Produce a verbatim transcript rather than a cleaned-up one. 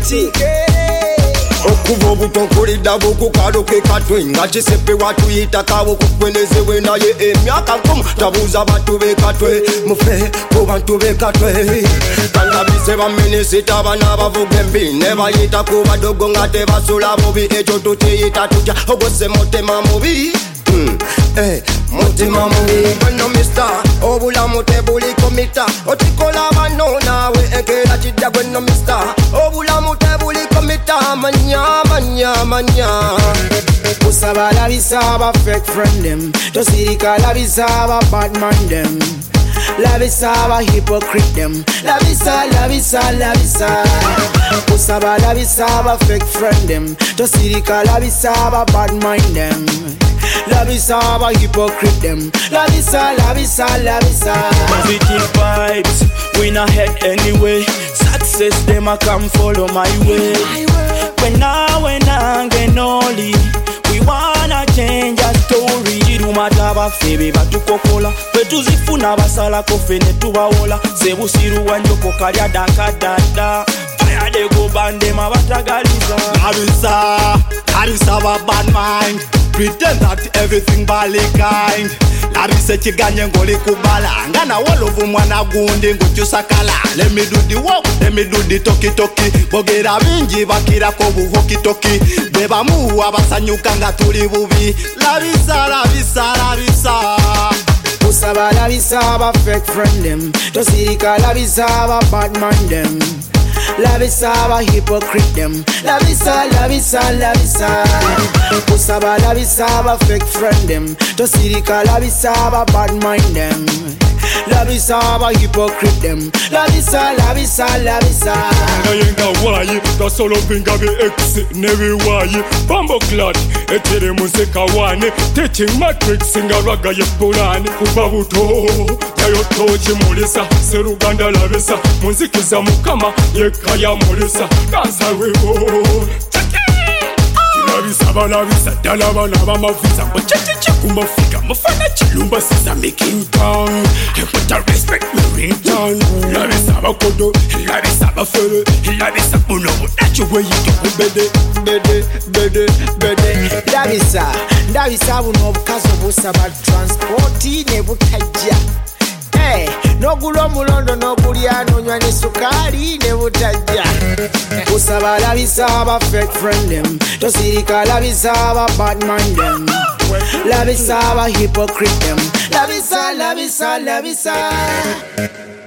okuva obutonkulidda bukukaloke katwe nga kisepe watuyita kawo kukwenezewe naye emyaka nkumu tabuuza bantu bekatwe mufe ku bantu bekatwe kandabise baminisita bana bavuga embi ne bayita ku badogo nga tebasula bubi ekyo tukiyita tutya ogwese mutema mubi Mm, eh, mutima mubi bano mister obulamu tebuliko mita otikola bano nawe ekera kidda gweno mister obulamu tebuliko mita manya manya manya kusaba labisa aba fake friend them tosirika labisa aba bad man them labisa aba hypocrite them labisa labisa labisa kusaba labisa aba fake friend them tosirika labisa aba bad mind them labisa aba hypocrite them labisa labisa labisa positive vibes we not head anyway success them a come follow my way when now when I get only we wanna change our story chirumata bafebe batukokola petuzifuna basala kofene tubawola sebusiru wanjoko kalya dakadada ayade go bande mabatagaliza labisa labisa aba bad mind pretend that everything bali kind labise chiganye ngoli kubala ngana wolovu mwana gundi nguchusakala let me do the walk let me do the toki toki bogera bingi bakira ko buhoki toki beba mu abasanyuka nga tuli bubi labisa labisa labisa kusaba labisa aba fake friend them tosirika labisa aba bad man them labisa aba hypocrite them labisa labisa labisa kusaba labisa aba fake friend them tosirika labisa aba bad mind them labisa aba hypocrite them labisa labisa labisa nayenga wayi gasolo vinga be ex never wayi bombo clad etere museka wane teaching matrix ngaraga yepulani kuva buto yayo tochi mulisa seruganda labisa muzikiza mukama yekaya mulisa kansa wewo labisa balabisa dala bana bamavisa ngo chichichi kumafika mufana chilumba sisa make you down put a respect me return labisa bakodo labisa bafere labisa uno that you way you do bede bede bede bede labisa labisa buno bukazo busaba transport ne butajja eh no gulo mulondo no bulya no nywa ne sukali ne butajja kusaba labisa aba fake friend them tosirika labisa aba bad mind them labisa aba hypocrite them labisa labisa labisa